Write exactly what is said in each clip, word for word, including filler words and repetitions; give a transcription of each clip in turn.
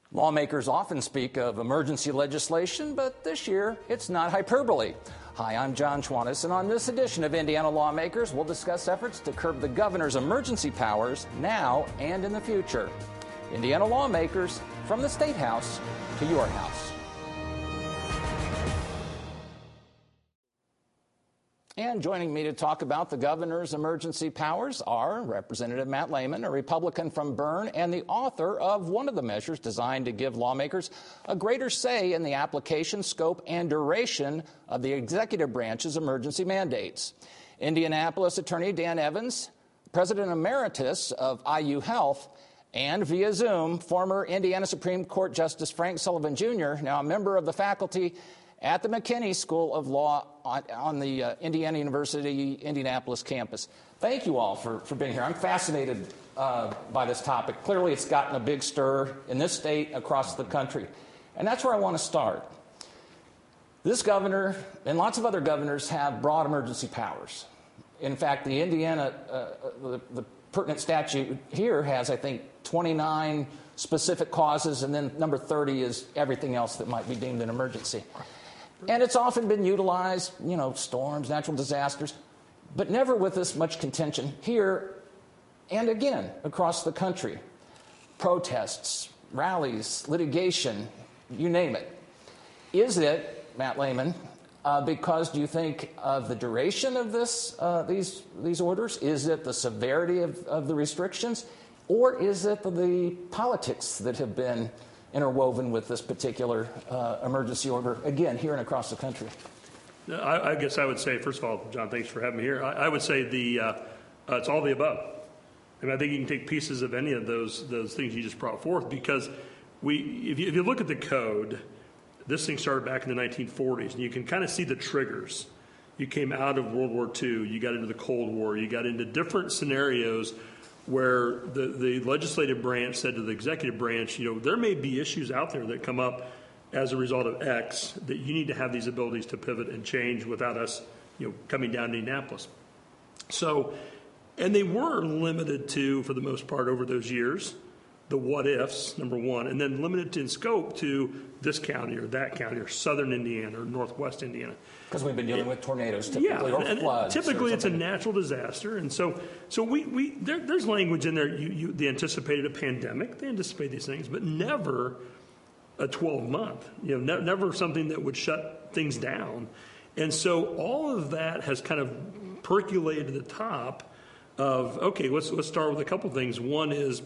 Lawmakers often speak of emergency legislation, but this year it's not hyperbole. Hi, I'm John Schwantes, and on this edition of Indiana Lawmakers, we'll discuss efforts to curb the governor's emergency powers now and in the future. Indiana Lawmakers, from the State House to your house. And joining me to talk about the governor's emergency powers are Representative Matt Lehman, a Republican from Berne, and the author of one of the measures designed to give lawmakers a greater say in the application, scope, and duration of the executive branch's emergency mandates. Indianapolis Attorney Dan Evans, President Emeritus of I U Health, and via Zoom, former Indiana Supreme Court Justice Frank Sullivan Junior, now a member of the faculty at the McKinney School of Law on, on the uh, Indiana University Indianapolis campus. Thank you all for, for being here. I'm fascinated uh, by this topic. Clearly, it's gotten a big stir in this state, across the country. And that's where I want to start. This governor and lots of other governors have broad emergency powers. In fact, the Indiana, uh, the, the pertinent statute here has, I think, twenty-nine specific causes, and then number thirty is everything else that might be deemed an emergency. And it's often been utilized, you know, storms, natural disasters, but never with this much contention here and again across the country. Protests, rallies, litigation, you name it. Is it, Matt Lehman, uh, because do you think of the duration of this, uh, these, these orders? Is it the severity of, of the restrictions? Or is it the, the politics that have been interwoven with this particular uh, emergency order, again, here and across the country? I, I guess I would say, first of all, John, thanks for having me here. I, I would say the uh, uh, it's all the above. I mean, I think you can take pieces of any of those those things you just brought forth, because we, if you, if you look at the code, this thing started back in the nineteen forties, and you can kind of see the triggers. You came out of World War Two, you got into the Cold War, you got into different scenarios where the, the legislative branch said to the executive branch, you know, there may be issues out there that come up as a result of X that you need to have these abilities to pivot and change without us, you know, coming down to Indianapolis. So, and they were limited to, for the most part over those years, the what ifs, number one, and then limited in scope to this county or that county or southern Indiana or northwest Indiana. Because we've been dealing with tornadoes typically, yeah, or and floods. Typically or it's a natural disaster. And so so we, we there, there's language in there. You, you, they anticipated a pandemic. They anticipated these things, but never a twelve-month. You know, ne- never something that would shut things down. And so all of that has kind of percolated to the top of, okay, let's, let's start with a couple things. One is,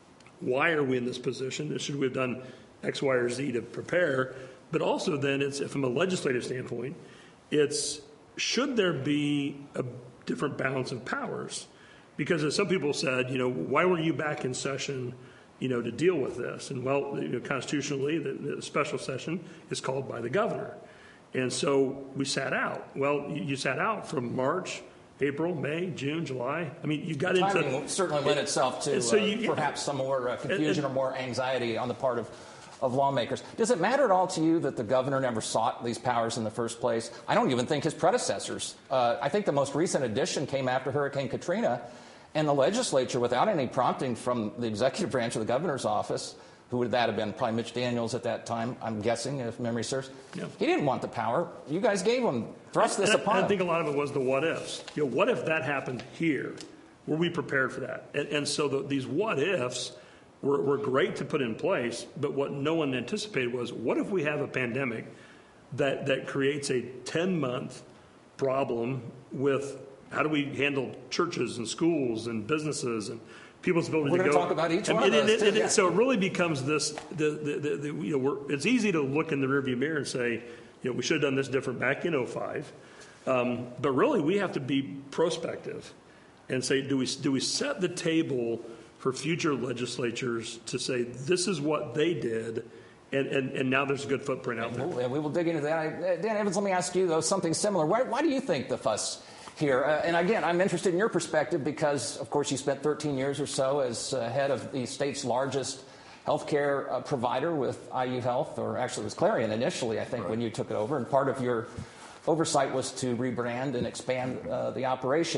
why are we in this position? Should we have done X, Y, or Z to prepare? But also then, it's from a legislative standpoint, it's should there be a different balance of powers? Because as some people said, you know, why were you back in session, you know, to deal with this? And well, you know, constitutionally, the, the special session is called by the governor. And so we sat out. Well, you, you sat out from March, April, May, June, July. I mean, you got the into... Timing certainly lent itself to so you, uh, perhaps some more uh, confusion and, and, or more anxiety on the part of, of lawmakers. Does it matter at all to you that the governor never sought these powers in the first place? I don't even think his predecessors. Uh, I think the most recent addition came after Hurricane Katrina, and the legislature, without any prompting from the executive branch of the governor's office, who would that have been? Probably Mitch Daniels at that time, I'm guessing, if memory serves. Yeah. He didn't want the power. You guys gave him, thrust this and upon I, him. I think a lot of it was the what ifs. You know, what if that happened here? Were we prepared for that? And, and so the, these what ifs were, were great to put in place, but what no one anticipated was, what if we have a pandemic that, that creates a ten-month problem with how do we handle churches and schools and businesses and people's ability we're to go. We're going to talk about each and, one and, of those, and, too, and, So it really becomes this, the, the, the, the, you know, we're, it's easy to look in the rearview mirror and say, you know, we should have done this different back in oh five. Um, but really, we have to be prospective and say, do we, do we set the table for future legislatures to say, this is what they did, and, and, and now there's a good footprint out there. And we will dig into that. Dan Evans, let me ask you, though, something similar. Why, why do you think the fuss here? Uh, and again, I'm interested in your perspective because, of course, you spent thirteen years or so as uh, head of the state's largest healthcare uh, provider with I U Health, or actually it was Clarion initially, I think, right, when you took it over. And part of your oversight was to rebrand and expand uh, the operation.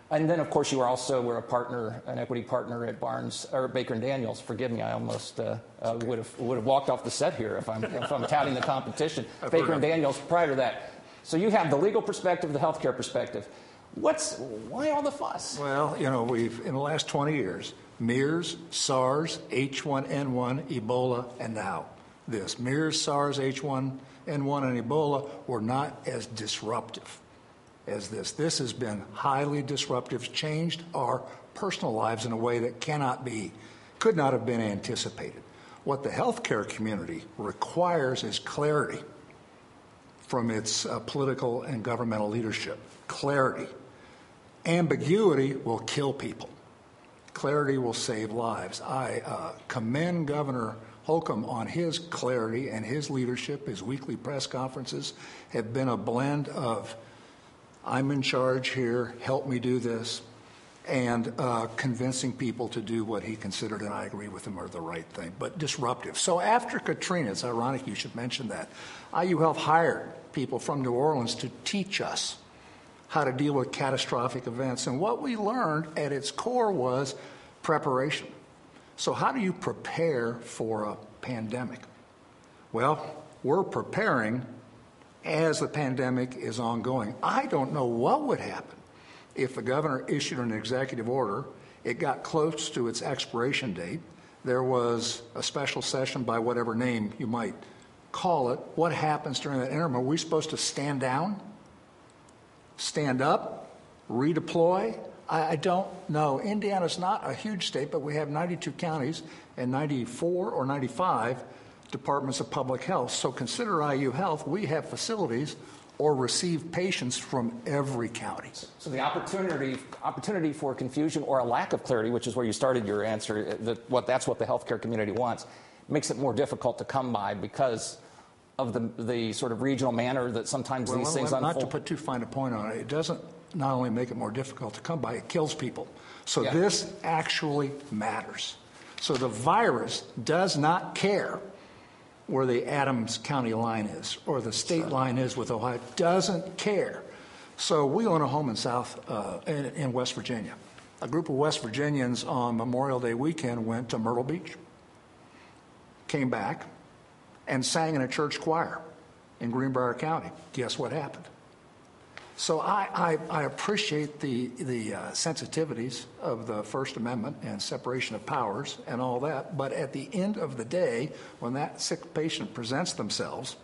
And then, of course, you are also were a partner, an equity partner at Barnes or Baker and Daniels. Forgive me, I almost uh, uh, would have would have walked off the set here if I'm if I'm touting the competition. Baker and Daniels prior to that. So you have the legal perspective, the healthcare perspective. What's why all the fuss? Well, you know, we've in the last twenty years, MERS, SARS, H one N one, Ebola, and now this. MERS, SARS, H one N one, and Ebola were not as disruptive as this. This has been highly disruptive, changed our personal lives in a way that cannot be, could not have been anticipated. What the healthcare community requires is clarity from its uh, political and governmental leadership. Clarity. Ambiguity will kill people. Clarity will save lives. I uh, commend Governor Holcomb on his clarity and his leadership. His weekly press conferences have been a blend of I'm in charge here, help me do this, and uh, convincing people to do what he considered, and I agree with him, are the right thing, but disruptive. So after Katrina, it's ironic you should mention that, I U Health hired people from New Orleans to teach us how to deal with catastrophic events. And what we learned at its core was preparation. So how do you prepare for a pandemic? Well, we're preparing as the pandemic is ongoing. I don't know what would happen if the governor issued an executive order, it got close to its expiration date, there was a special session by whatever name you might call it. What happens during that interim? Are we supposed to stand down, stand up, redeploy? I, I don't know. Indiana's not a huge state, but we have ninety-two counties and ninety-four or ninety-five departments of public health. So consider I U Health, we have facilities or receive patients from every county. So the opportunity opportunity for confusion or a lack of clarity, which is where you started your answer, that what that's what the healthcare community wants, makes it more difficult to come by because of the the sort of regional manner that sometimes well, these well, things not unfold. Not to put too fine a point on it, it doesn't not only make it more difficult to come by, it kills people. So yeah. This actually matters. So the virus does not care where the Adams County line is or the state sure. line is with Ohio. Doesn't care. So we own a home in South uh, in, in West Virginia. A group of West Virginians on Memorial Day weekend went to Myrtle Beach, came back, and sang in a church choir in Greenbrier County. Guess what happened? So I, I, I appreciate the, the uh, sensitivities of the First Amendment and separation of powers and all that, but at the end of the day, when that sick patient presents themselves,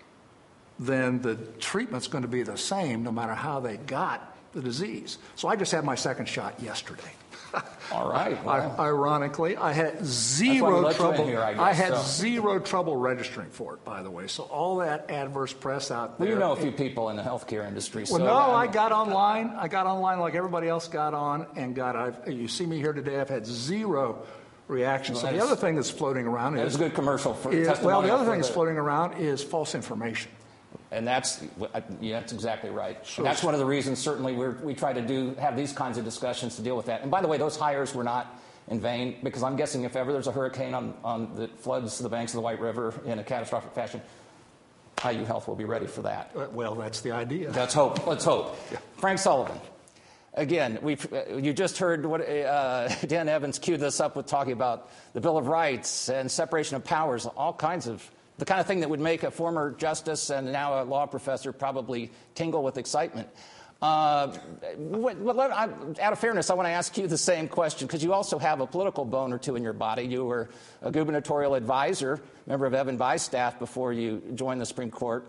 then the treatment's going to be the same no matter how they got the disease. So I just had my second shot yesterday. All right. Wow. I, ironically, I had zero trouble. Here, I, guess, I had so. zero trouble registering for it, by the way. So all that adverse press out there. Well, you know a few people in the healthcare industry. Well, so no, I, I got online. I got online like everybody else got on, and got. I've, you see me here today. I've had zero reactions. Well, so the other thing that's floating around is a good commercial for is, well, the other thing the, that's floating around is false information. And that's yeah, that's exactly right. So that's one of the reasons, certainly, we're, we try to do have these kinds of discussions to deal with that. And by the way, those hires were not in vain, because I'm guessing if ever there's a hurricane on, on that floods the banks of the White River in a catastrophic fashion, I U Health will be ready for that. Uh, well, that's the idea. Let's hope. Let's hope. Yeah. Frank Sullivan. Again, we've, uh, you just heard what uh, Dan Evans queued this up with talking about the Bill of Rights and separation of powers, all kinds of the kind of thing that would make a former justice and now a law professor probably tingle with excitement. Uh, what, what, I, out of fairness, I want to ask you the same question, because you also have a political bone or two in your body. You were a gubernatorial advisor, member of Evan Bayh's staff before you joined the Supreme Court.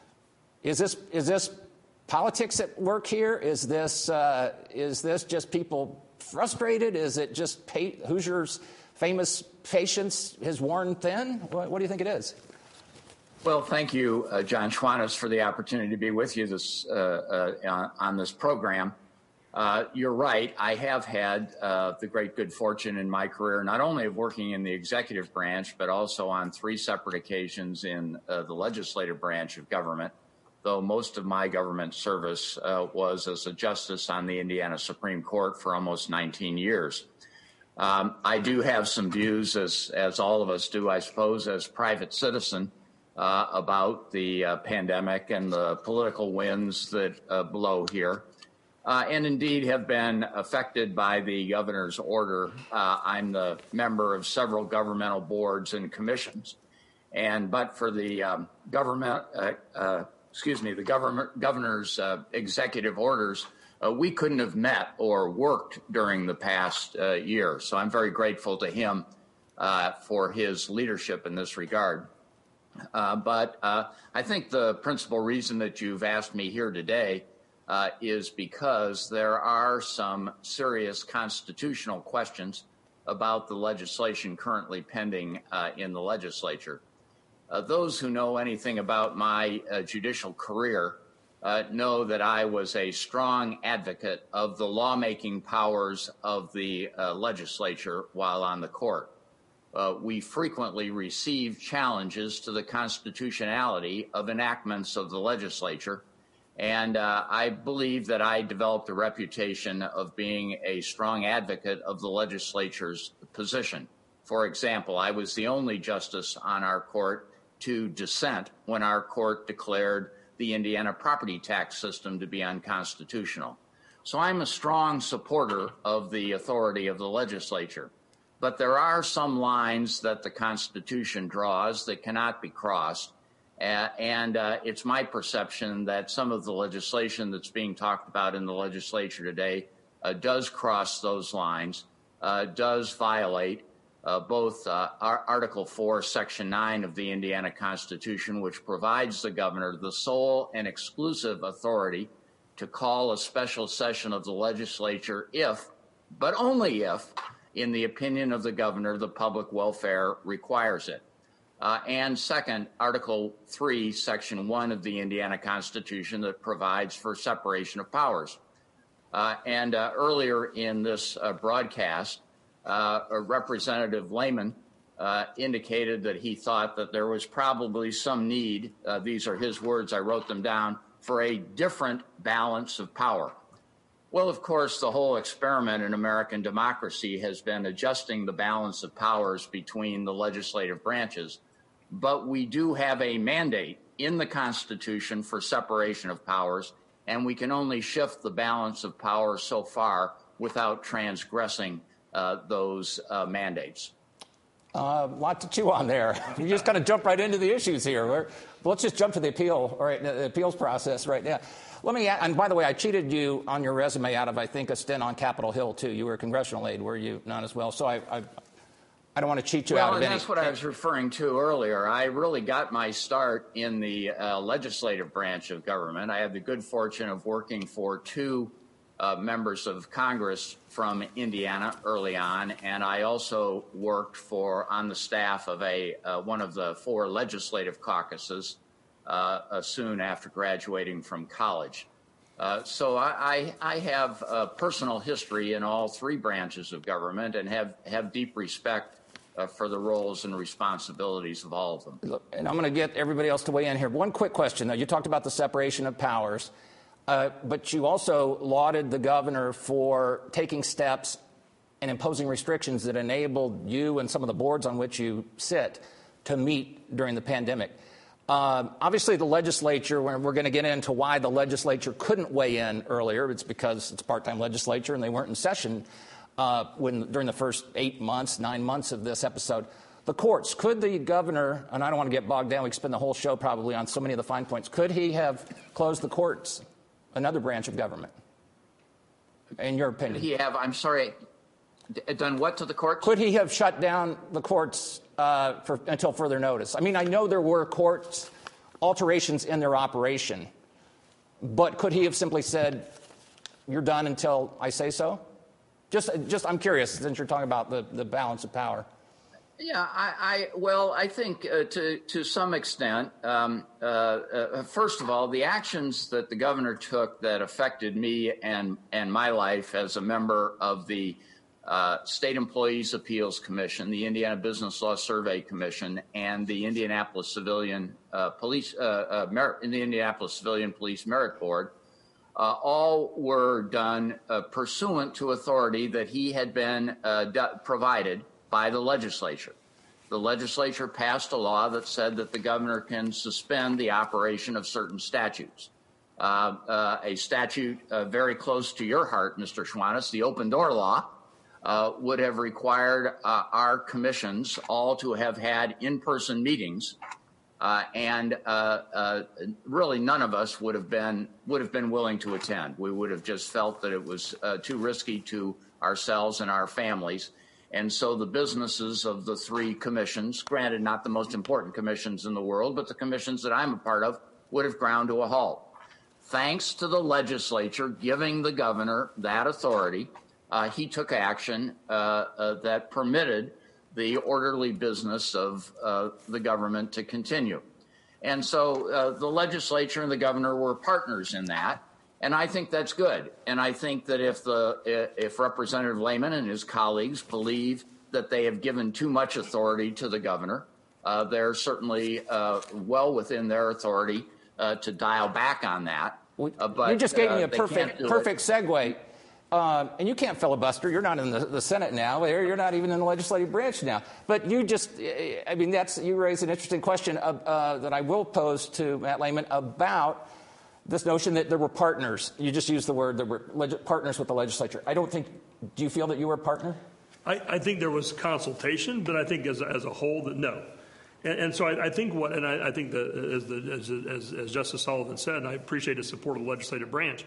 Is this is this politics at work here? Is this uh, is this just people frustrated? Is it just pay, Hoosier's famous patience has worn thin? What, what do you think it is? Well, thank you, uh, John Schwantes, for the opportunity to be with you this uh, uh, on this program. Uh, you're right. I have had uh, the great good fortune in my career, not only of working in the executive branch, but also on three separate occasions in uh, the legislative branch of government, though most of my government service uh, was as a justice on the Indiana Supreme Court for almost nineteen years. Um, I do have some views, as, as all of us do, I suppose, as private citizen, Uh, about the uh, pandemic and the political winds that uh, blow here. uh, and indeed have been affected by the governor's order. Uh, I'm the member of several governmental boards and commissions, and but for the um, government, uh, uh, excuse me, the government governor's uh, executive orders, uh, we couldn't have met or worked during the past uh, year. So I'm very grateful to him uh, for his leadership in this regard. Uh, but uh, I think the principal reason that you've asked me here today uh, is because there are some serious constitutional questions about the legislation currently pending uh, in the legislature. Uh, those who know anything about my uh, judicial career uh, know that I was a strong advocate of the lawmaking powers of the uh, legislature while on the court. Uh, we frequently receive challenges to the constitutionality of enactments of the legislature, and uh, I believe that I developed a reputation of being a strong advocate of the legislature's position. For example, I was the only justice on our court to dissent when our court declared the Indiana property tax system to be unconstitutional. So I'm a strong supporter of the authority of the legislature. But there are some lines that the Constitution draws that cannot be crossed. Uh, and uh, it's my perception that some of the legislation that's being talked about in the legislature today uh, does cross those lines, uh, does violate uh, both uh, Article four, Section nine of the Indiana Constitution, which provides the governor the sole and exclusive authority to call a special session of the legislature if, but only if, in the opinion of the governor, the public welfare requires it. Uh, and second, Article three, Section one of the Indiana Constitution that provides for separation of powers. Uh, and uh, earlier in this uh, broadcast, uh, Representative Lehman uh, indicated that he thought that there was probably some need, uh, these are his words, I wrote them down, for a different balance of power. Well, of course, the whole experiment in American democracy has been adjusting the balance of powers between the legislative branches. But we do have a mandate in the Constitution for separation of powers, and we can only shift the balance of power so far without transgressing uh, those uh, mandates. A uh, lot to chew on there. You just kind of jump right into the issues here. We're, let's just jump to the appeal, or the appeals process right now. Let me, and by the way, I cheated you on your resume out of, I think, a stint on Capitol Hill, too. You were a congressional aide, were you not as well? So I, I, I don't want to cheat you well, out of any. Well, that's what I was referring to earlier. I really got my start in the uh, legislative branch of government. I had the good fortune of working for two uh, members of Congress from Indiana early on, and I also worked for on the staff of a uh, one of the four legislative caucuses Uh, uh, soon after graduating from college. Uh, so I, I, I have a personal history in all three branches of government and have, have deep respect uh, for the roles and responsibilities of all of them. Look, and I'm going to get everybody else to weigh in here. One quick question, though. You talked about the separation of powers, uh, but you also lauded the governor for taking steps and imposing restrictions that enabled you and some of the boards on which you sit to meet during the pandemic. Uh, obviously, the legislature, we're, we're going to get into why the legislature couldn't weigh in earlier. It's because it's a part-time legislature and they weren't in session uh, when, during the first eight months, nine months of this episode. The courts, could the governor, and I don't want to get bogged down, we could spend the whole show probably on so many of the fine points, could he have closed the courts, another branch of government, in your opinion? Could he have, I'm sorry, done what to the courts? Could he have shut down the courts uh, for, until further notice? I mean, I know there were courts alterations in their operation, but could he have simply said, you're done until I say so? Just, just I'm curious, since you're talking about the, the balance of power. Yeah, I, I well, I think uh, to to some extent. Um, uh, uh, first of all, the actions that the governor took that affected me and and my life as a member of the uh, State Employees Appeals Commission, the Indiana Business Law Survey Commission, and the Indianapolis Civilian uh, Police, uh, uh, Merit, in the Indianapolis Civilian Police Merit Board, uh, all were done uh, pursuant to authority that he had been uh, d- provided by the legislature. The legislature passed a law that said that the governor can suspend the operation of certain statutes. uh, uh, a statute uh, very close to your heart, Mister Schwantes, the open door law, uh, would have required uh, our commissions all to have had in-person meetings, uh, and uh, uh, really none of us would have been would have been willing to attend. We would have just felt that it was uh, too risky to ourselves and our families. And so the businesses of the three commissions, granted not the most important commissions in the world, but the commissions that I'm a part of, would have ground to a halt. Thanks to the legislature giving the governor that authority, uh, he took action uh, uh, that permitted the orderly business of uh, the government to continue. And so uh, the legislature and the governor were partners in that. And I think that's good. And I think that if the if Representative Lehman and his colleagues believe that they have given too much authority to the governor, uh, they're certainly uh, well within their authority uh, to dial back on that. Uh, but, you just gave me a uh, perfect perfect segue. Uh, and you can't filibuster. You're not in the, the Senate now. You're not even in the legislative branch now. But you just, I mean, that's you raised an interesting question uh, uh, that I will pose to Matt Lehman about this notion that there were partners. You just used the word, there were leg- partners with the legislature. I don't think, do you feel that you were a partner? I, I think there was consultation, but I think as a, as a whole that no. And, and so I, I think what, and I, I think that as, the, as, as, as Justice Sullivan said, and I appreciate his support of the legislative branch,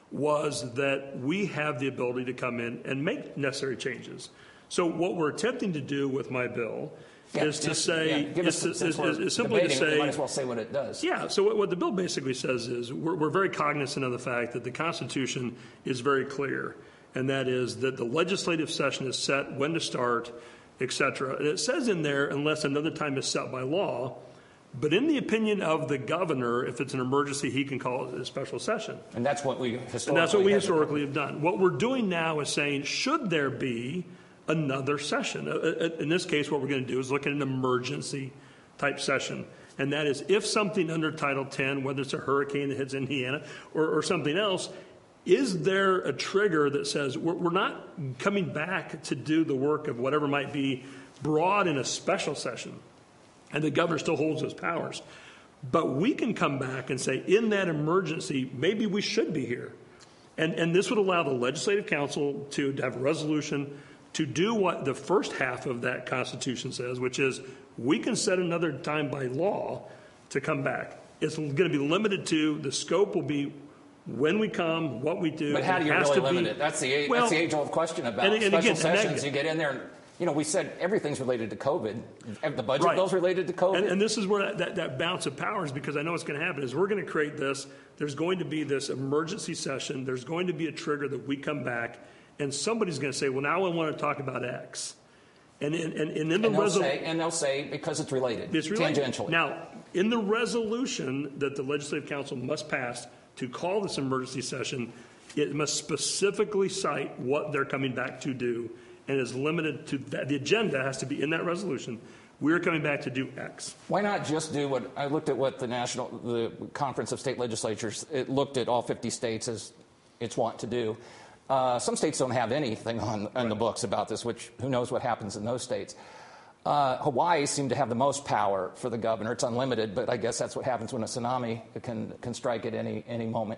was that we have the ability to come in and make necessary changes. So what we're attempting to do with my bill Yeah, is to just, say, yeah, give is, us, to, is, is, is simply to say, you might as well say what it does. Yeah. So what, what the bill basically says is we're, we're very cognizant of the fact that the Constitution is very clear, and that is that the legislative session is set when to start, et cetera. And it says in there, unless another time is set by law. But in the opinion of the governor, if it's an emergency, he can call it a special session. And that's what we historically And that's what we have historically have done. What we're doing now is saying, should there be another session? In this case, what we're going to do is look at an emergency type session. And that is if something under Title ten, whether it's a hurricane that hits Indiana or, or something else, is there a trigger that says we're, we're not coming back to do the work of whatever might be brought in a special session? And the governor still holds those powers. But we can come back and say, in that emergency, maybe we should be here. And, and this would allow the Legislative Council to, to have a resolution to do what the first half of that Constitution says, which is we can set another time by law to come back. It's going to be limited to, the scope will be when we come, what we do. But how do you really limit it? That's the, well, that's the age-old question about and, and special again, sessions. that, you get in there and, you know, we said everything's related to COVID. The budget right. bill's related to COVID. And, and this is where that, that, that bounce of power is, because I know what's going to happen is we're going to create this. There's going to be this emergency session. There's going to be a trigger that we come back, and somebody's going to say, well, now I want to talk about X. And, and, and, and in the and, they'll resol- say, and they'll say, because it's related, it's related. tangentially. Now, in the resolution that the Legislative Council must pass to call this emergency session, it must specifically cite what they're coming back to do, and is limited to that. The agenda has to be in that resolution. We're coming back to do X. Why not just do what I looked at what the national, the Conference of State Legislatures, it looked at all fifty states as it's wont to do. Uh, some states don't have anything on, on right. the books about this, which who knows what happens in those states. Uh, Hawaii seemed to have the most power for the governor. It's unlimited, but I guess that's what happens when a tsunami can can strike at any any moment.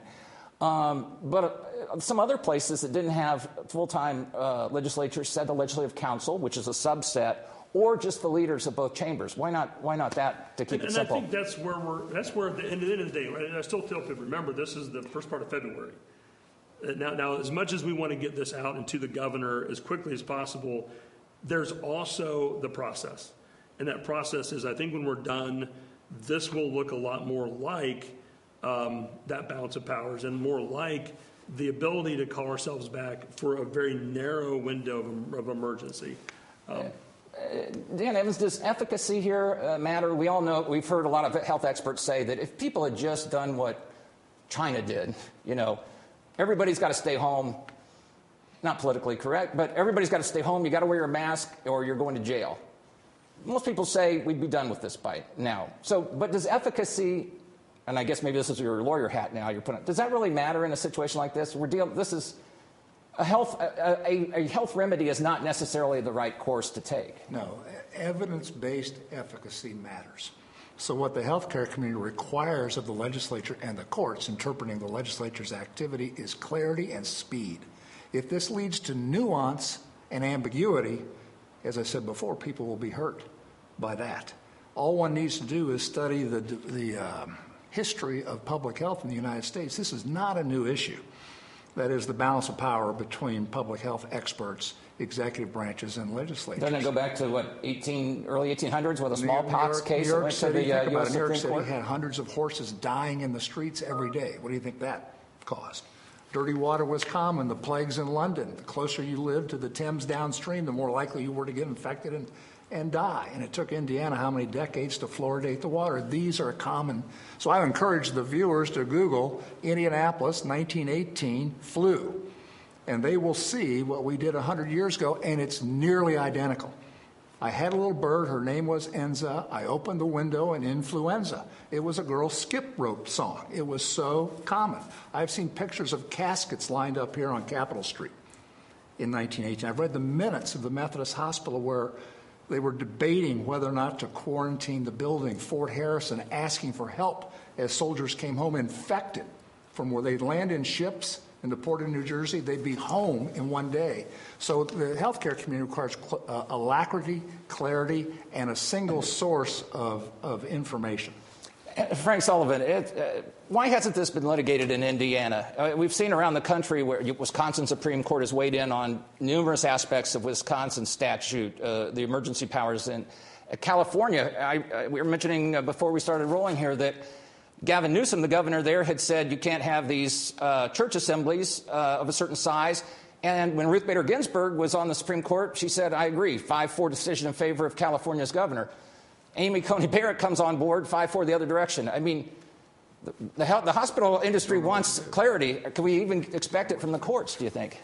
Um, but uh, some other places that didn't have full-time uh, legislatures said the Legislative Council, which is a subset, or just the leaders of both chambers. Why not? Why not that to keep and, it and simple? I think that's where we're. That's where at the end of the day, right? And I still tell people, remember, this is the first part of February. Uh, now, now, as much as we want to get this out and to the governor as quickly as possible, there's also the process, and that process is, I think, when we're done, this will look a lot more like um, that balance of powers, and more like the ability to call ourselves back for a very narrow window of, of emergency. Um, Dan Evans, does efficacy here uh, matter? We all know, we've heard a lot of health experts say that if people had just done what China did, you know, everybody's got to stay home, not politically correct, but everybody's got to stay home, you got to wear your mask or you're going to jail. Most people say we'd be done with this by now. So, but does efficacy, and I guess maybe this is your lawyer hat now you're putting, does that really matter in a situation like this? We're dealing, this is, A health, a, a, a health remedy is not necessarily the right course to take. No, evidence-based efficacy matters. So what the healthcare community requires of the legislature and the courts interpreting the legislature's activity is clarity and speed. If this leads to nuance and ambiguity, as I said before, people will be hurt by that. All one needs to do is study the, the uh, history of public health in the United States. This is not a new issue. That is the balance of power between public health experts, executive branches, and legislatures. Doesn't it go back to, what, eighteen, early eighteen hundreds with a New York- smallpox New York, case New that York went City, to the uh, think U about S it. New York Supreme City Court? had hundreds of horses dying in the streets every day. What do you think that caused? Dirty water was common, the plagues in London. The closer you lived to the Thames downstream, the more likely you were to get infected and, and die. And it took Indiana how many decades to fluoridate the water? These are common. So I encourage the viewers to Google Indianapolis nineteen eighteen flu, and they will see what we did one hundred years ago, and it's nearly identical. I had a little bird, her name was Enza. I opened the window and influenza. It was a girl's skip rope song. It was so common. I've seen pictures of caskets lined up here on Capitol Street in nineteen eighteen. I've read the minutes of the Methodist Hospital where they were debating whether or not to quarantine the building, Fort Harrison, asking for help as soldiers came home infected from where they'd land in ships in the port of New Jersey. They'd be home in one day. So the healthcare community requires cl- uh, alacrity, clarity, and a single source of, of information. Frank Sullivan, it, uh, why hasn't this been litigated in Indiana? Uh, we've seen around the country where Wisconsin Supreme Court has weighed in on numerous aspects of Wisconsin statute, uh, the emergency powers. In uh, California, I, I, we were mentioning uh, before we started rolling here that Gavin Newsom, the governor there, had said you can't have these uh, church assemblies uh, of a certain size. And when Ruth Bader Ginsburg was on the Supreme Court, she said, I agree, five four decision in favor of California's governor. Amy Coney Barrett comes on board, five four the other direction. I mean, the, the, health, the hospital industry wants clarity. Can we even expect it from the courts, do you think?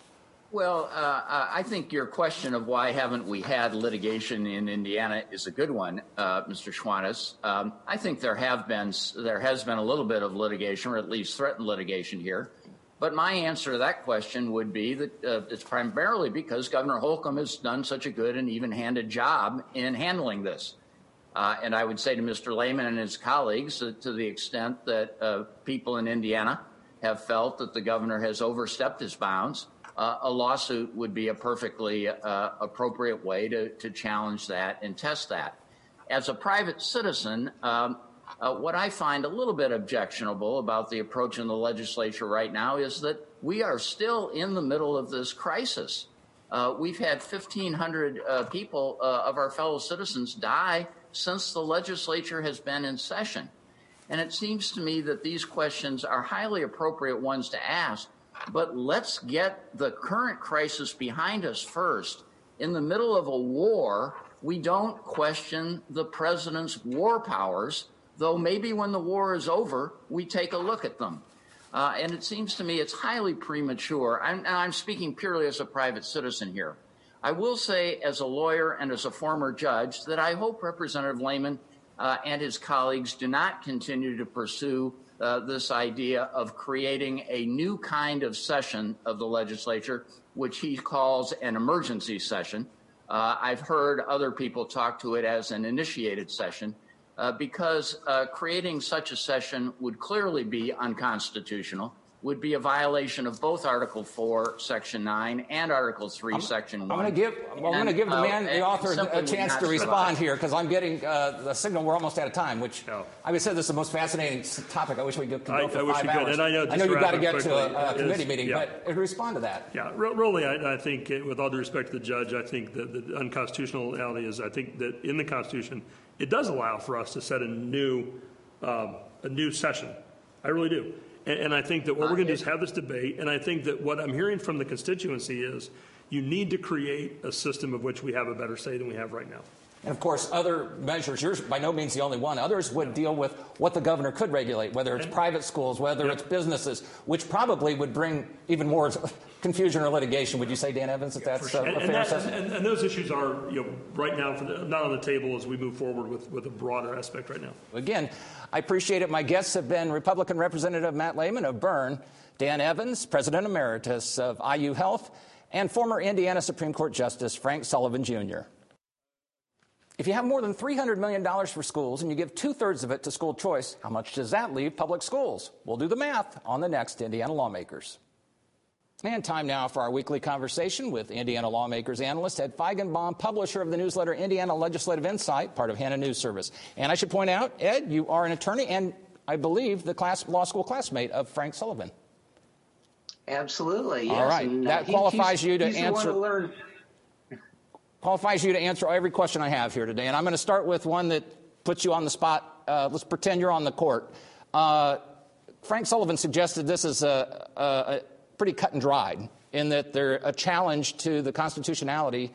Well, uh, I think your question of why haven't we had litigation in Indiana is a good one, uh, Mister Schwantes. Um, I think there have been, there has been a little bit of litigation, or at least threatened litigation here. But my answer to that question would be that uh, it's primarily because Governor Holcomb has done such a good and even-handed job in handling this. Uh, and I would say to Mister Layman and his colleagues that to the extent that uh, people in Indiana have felt that the governor has overstepped his bounds, uh, a lawsuit would be a perfectly uh, appropriate way to, to challenge that and test that. As a private citizen, um, uh, what I find a little bit objectionable about the approach in the legislature right now is that we are still in the middle of this crisis. Uh, we've had fifteen hundred uh, people uh, of our fellow citizens die since the legislature has been in session. And it seems to me that these questions are highly appropriate ones to ask, but let's get the current crisis behind us first. In the middle of a war, we don't question the president's war powers, though maybe when the war is over, we take a look at them. Uh, and it seems to me it's highly premature. I'm, and I'm speaking purely as a private citizen here. I will say, as a lawyer and as a former judge, that I hope Representative Layman uh, and his colleagues do not continue to pursue uh, this idea of creating a new kind of session of the legislature, which he calls an emergency session. Uh, I've heard other people talk to it as an initiated session, uh, because uh, creating such a session would clearly be unconstitutional, would be a violation of both Article four, Section nine, and Article three, I'm, Section one. I'm going to give, I'm going to give the man, uh, the author, a chance to respond here, because I'm getting uh, the signal we're almost out of time, which no. I would say this is the most fascinating topic. I wish we could go I, for I wish five we hours. Could. And I know, I know you've got to get quickly, to a, a committee is, meeting, yeah. but respond to that. Yeah, really, I, I think, with all due respect to the judge, I think that the unconstitutionality is, I think that in the Constitution, it does allow for us to set a new, um, a new session. I really do. And I think that what we're going to do is have this debate, and I think that what I'm hearing from the constituency is you need to create a system of which we have a better say than we have right now. And, of course, other measures, yours by no means the only one, others would deal with what the governor could regulate, whether it's and, private schools, whether yep. it's businesses, which probably would bring even more confusion or litigation. Would you say, Dan Evans, that that's sure. a, and, a and fair that, assessment? And, and those issues are, you know, right now for the, not on the table as we move forward with, with a broader aspect right now. Again, I appreciate it. My guests have been Republican Representative Matt Layman of Bern, Dan Evans, President Emeritus of I U Health, and former Indiana Supreme Court Justice Frank Sullivan, Junior If you have more than three hundred million dollars for schools and you give two-thirds of it to school choice, how much does that leave public schools? We'll do the math on the next Indiana Lawmakers. And time now for our weekly conversation with Indiana Lawmakers analyst Ed Feigenbaum, publisher of the newsletter Indiana Legislative Insight, part of Hannah News Service. And I should point out, Ed, you are an attorney and I believe the class, law school classmate of Frank Sullivan. Absolutely, yes. All right. And, uh, that he, qualifies he's, you to he's answer. The one to learn. Qualifies you to answer every question I have here today. And I'm going to start with one that puts you on the spot. Uh, let's pretend you're on the court. Uh, Frank Sullivan suggested this is a, a, a pretty cut and dried in that they're a challenge to the constitutionality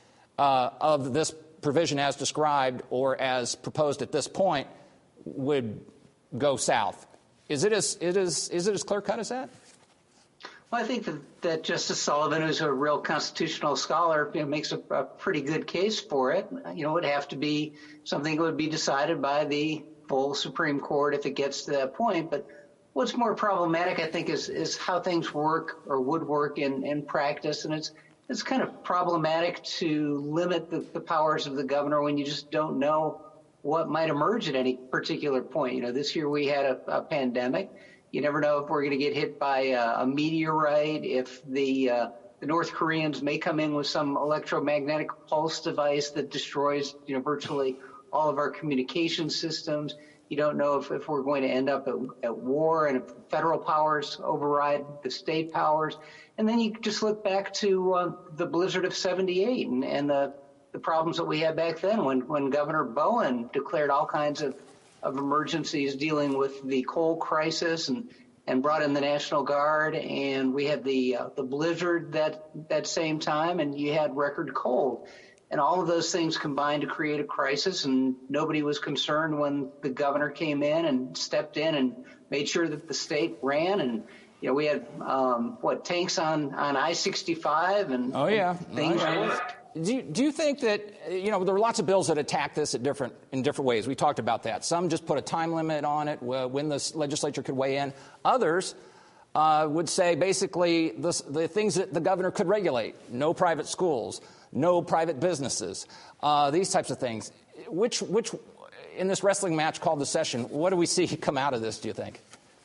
uh, of this provision as described or as proposed at this point would go south. Is it as, it is, is it as clear-cut as that? Well, I think that, that Justice Sullivan, who's a real constitutional scholar, you know, makes a, a pretty good case for it. You know, it would have to be something that would be decided by the full Supreme Court if it gets to that point. But what's more problematic, I think, is, is how things work or would work in, in practice. And it's it's kind of problematic to limit the, the powers of the governor when you just don't know what might emerge at any particular point. You know, this year we had a, a pandemic. You never know if we're going to get hit by a, a meteorite, if the, uh, the North Koreans may come in with some electromagnetic pulse device that destroys, you know, virtually all of our communication systems. You don't know if, if we're going to end up at, at war and if federal powers override the state powers. And then you just look back to uh, the blizzard of seventy-eight and, and the, the problems that we had back then when, when Governor Bowen declared all kinds of of emergencies dealing with the coal crisis and, and brought in the National Guard. And we had the uh, the blizzard that, that same time, and you had record cold. And all of those things combined to create a crisis, and nobody was concerned when the governor came in and stepped in and made sure that the state ran. And, you know, we had, um, what, tanks on, on I sixty-five and, oh, yeah. and things. Oh, yeah. Do you, do you think that, you know, there are lots of bills that attack this at different, in different ways. We talked about that. Some just put a time limit on it, when the legislature could weigh in. Others uh, would say basically this, the things that the governor could regulate, no private schools, no private businesses, uh, these types of things. Which, which, in this wrestling match called the session, what do we see come out of this, do you think?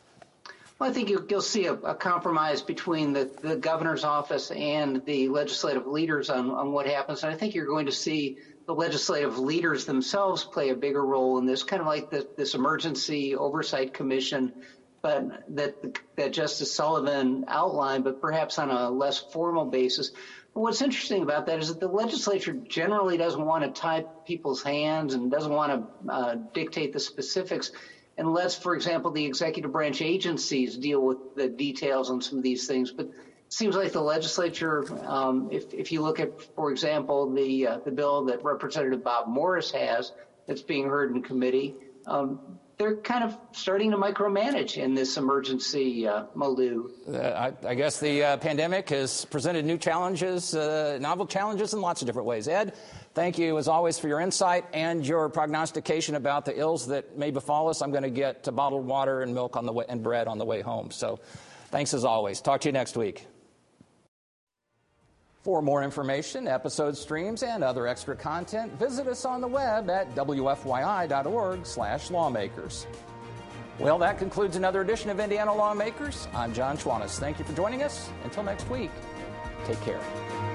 Well, I think you'll, you'll see a, a compromise between the, the governor's office and the legislative leaders on, on what happens. And I think you're going to see the legislative leaders themselves play a bigger role in this, kind of like the, this emergency oversight commission, but that, that Justice Sullivan outlined, but perhaps on a less formal basis. But what's interesting about that is that the legislature generally doesn't want to tie people's hands and doesn't want to uh, dictate the specifics, and lets, for example, the executive branch agencies deal with the details on some of these things. But it seems like the legislature, um, if, if you look at, for example, the uh, the bill that Representative Bob Morris has that's being heard in committee, um, they're kind of starting to micromanage in this emergency uh, milieu. Uh, I, I guess the uh, pandemic has presented new challenges, uh, novel challenges in lots of different ways. Ed, thank you, as always, for your insight and your prognostication about the ills that may befall us. I'm going to get to bottled water and milk on the way, and bread on the way home. So thanks, as always. Talk to you next week. For more information, episode streams, and other extra content, visit us on the web at W F Y I dot org slash lawmakers. Well, that concludes another edition of Indiana Lawmakers. I'm John Schwantes. Thank you for joining us. Until next week, take care.